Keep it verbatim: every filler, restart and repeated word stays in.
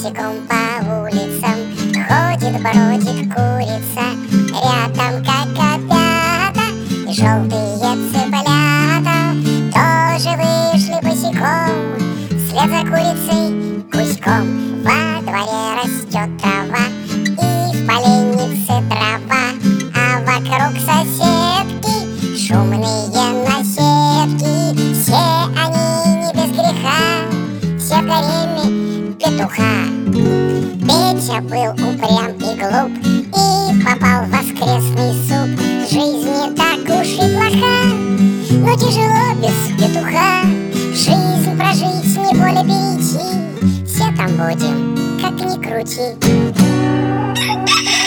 босиком по улицам, ходит, бродит курица, рядом как опята, и желтые цыплята тоже вышли босиком. Вслед за курицей гуськом во дворе растет трава, и в поленнице дрова, а вокруг соседки шумные наседки. Все они не без греха, все в гареме петуха. Петя был упрям и глуп, и попал в воскресный суп. Жизнь не так уж и плоха, но тяжело без петуха. Жизнь прожить не более перейти, все там будем, как ни крути.